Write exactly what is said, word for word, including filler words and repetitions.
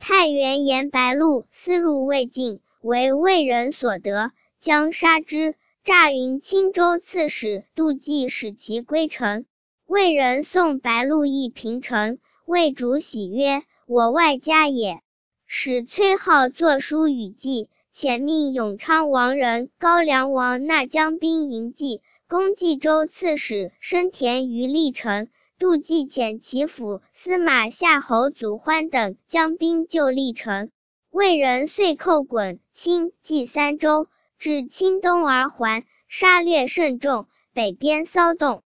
太原言白鹿私入魏境，为魏人所得，将杀之。诈云青州刺史杜季使其归城。魏人送白鹿邑平城，魏主喜曰：我外家也。使崔浩作书与季，遣命永昌王人高梁王纳将兵迎季，攻冀州刺史申田于历城。杜季遣其府司马夏侯祖欢等将兵救历城。魏人遂寇衮、青、冀三州，至青东而还，杀掠甚众，北边骚动。